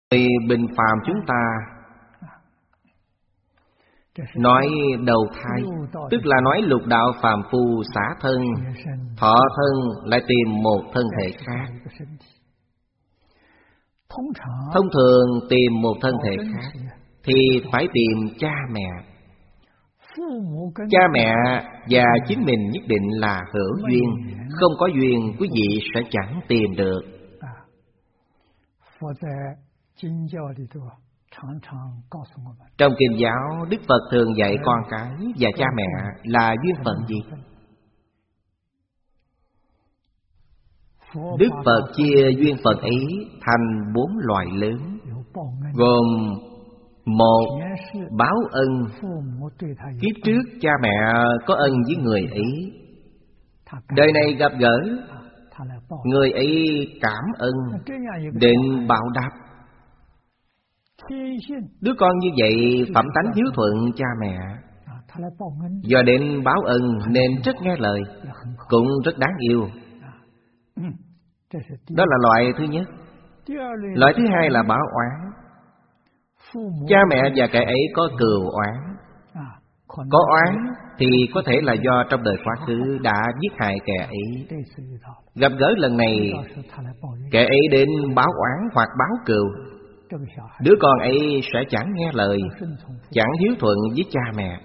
Người bình phàm chúng ta nói đầu thai, tức là nói lục đạo phàm phu xả thân, thọ thân lại tìm một thân thể khác. Thông thường tìm một thân thể khác thì phải tìm cha mẹ. Cha mẹ và chính mình nhất định là hữu duyên. Không có duyên quý vị sẽ chẳng tìm được. Trong kinh giáo, Đức Phật thường dạy con cái và cha mẹ là duyên phận gì? Đức Phật chia duyên phận ấy thành 4 loại lớn, gồm: 1. Báo ân. Kiếp trước cha mẹ có ân với người ấy, đời này gặp gỡ, người ấy cảm ơn, định báo đáp. Đứa con như vậy phẩm tánh hiếu thuận cha mẹ, do định báo ân nên rất nghe lời, cũng rất đáng yêu. Đó là loại thứ nhất. Loại thứ hai là báo oán. Cha mẹ và kẻ ấy có cừu oán. Có oán thì có thể là do trong đời quá khứ đã giết hại kẻ ấy. Gặp gỡ lần này, kẻ ấy đến báo oán hoặc báo cừu. Đứa con ấy sẽ chẳng nghe lời, chẳng hiếu thuận với cha mẹ.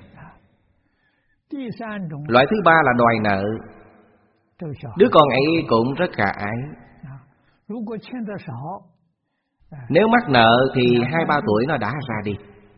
Loại thứ ba là đòi nợ. Đứa con ấy cũng rất khả ái. Nếu mắc nợ thì 2-3 tuổi nó đã ra đi.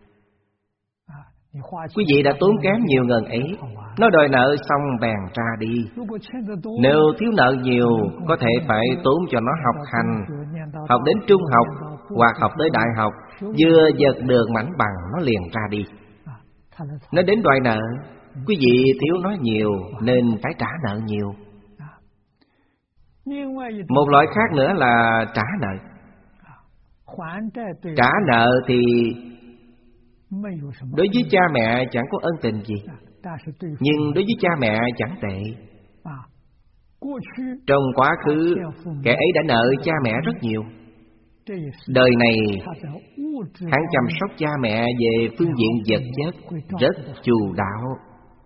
Quý vị đã tốn kém nhiều ngần ấy, nó đòi nợ xong bèn ra đi. Nếu thiếu nợ nhiều, có thể phải tốn cho nó học hành, học đến trung học hoặc học tới đại học, vừa giật được mảnh bằng nó liền ra đi. Nó đến đòi nợ, quý vị thiếu nó nhiều nên phải trả nợ nhiều. Một loại khác nữa là trả nợ. Trả nợ thì đối với cha mẹ chẳng có ân tình gì, nhưng đối với cha mẹ chẳng tệ. Trong quá khứ, kẻ ấy đã nợ cha mẹ rất nhiều. Đời này, hắn chăm sóc cha mẹ về phương diện vật chất rất chu đáo.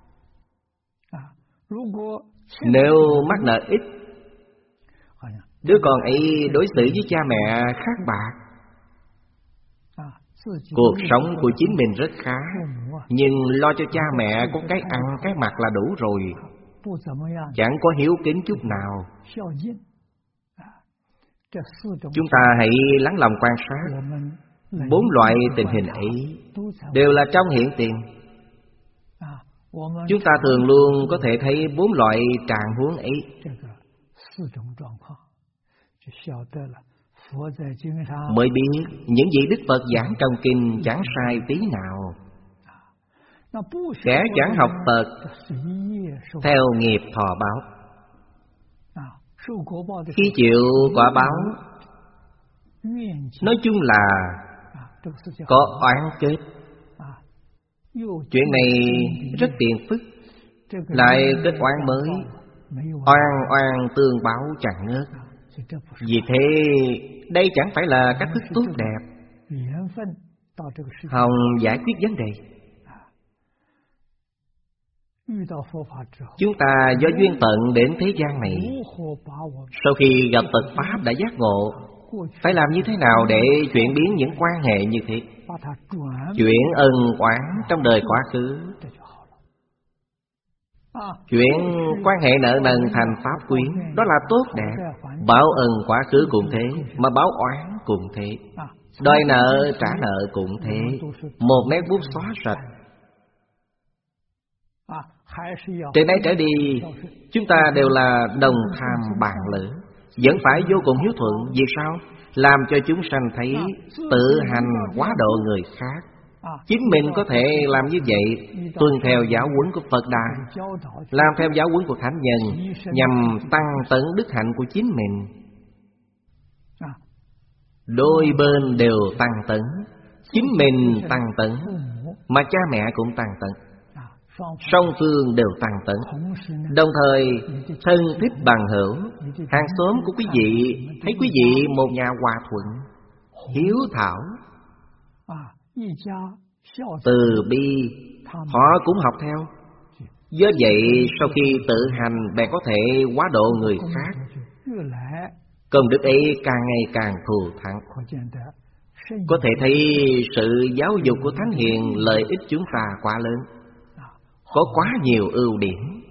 Nếu mắc nợ ít, đứa con ấy đối xử với cha mẹ khác bạc. Cuộc sống của chính mình rất khá, nhưng lo cho cha mẹ có cái ăn cái mặc là đủ rồi, chẳng có hiếu kính chút nào. Chúng ta hãy lắng lòng quan sát. 4 loại tình hình ấy đều là trong hiện tiền. Chúng ta thường luôn có thể thấy 4 loại trạng huống ấy. Mới biết những gì Đức Phật giảng trong kinh chẳng sai tí nào. Kẻ chẳng học Phật theo nghiệp thọ báo. Khi chịu quả báo, nói chung là có oán kết. Chuyện này rất phiền phức, lại kết oán mới, oan oan tương báo chẳng ngớt. Vì thế đây chẳng phải là cách thức tốt đẹp, hòng giải quyết vấn đề. Chúng ta do duyên tận đến thế gian này, sau khi gặp Phật Pháp đã giác ngộ, phải làm như thế nào để chuyển biến những quan hệ như thế, chuyển ân oán trong đời quá khứ, chuyển quan hệ nợ nần thành pháp quyến. Đó là tốt đẹp. Báo ân quá khứ cũng thế, mà báo oán cũng thế, đòi nợ trả nợ cũng thế. Một nét bút xóa sạch. Từ nay trở đi, chúng ta đều là đồng tham bạn lữ, vẫn phải vô cùng hiếu thuận. Vì sao? Làm cho chúng sanh thấy tự hành quá độ người khác. Chính mình có thể làm như vậy, tuân theo giáo huấn của Phật Đà, làm theo giáo huấn của Thánh Nhân, nhằm tăng tấn đức hạnh của chính mình. Đôi bên đều tăng tấn, chính mình tăng tấn, mà cha mẹ cũng tăng tấn. Song phương đều tăng tấn. Đồng thời thân thích bằng hữu, hàng xóm của quý vị thấy quý vị một nhà hòa thuận, hiếu thảo, từ bi, họ cũng học theo. Do vậy sau khi tự hành bèn có thể hóa độ người khác. Công đức ấy càng ngày càng thù thắng. Có thể thấy sự giáo dục của Thánh Hiền lợi ích chúng ta quá lớn, có quá nhiều ưu điểm.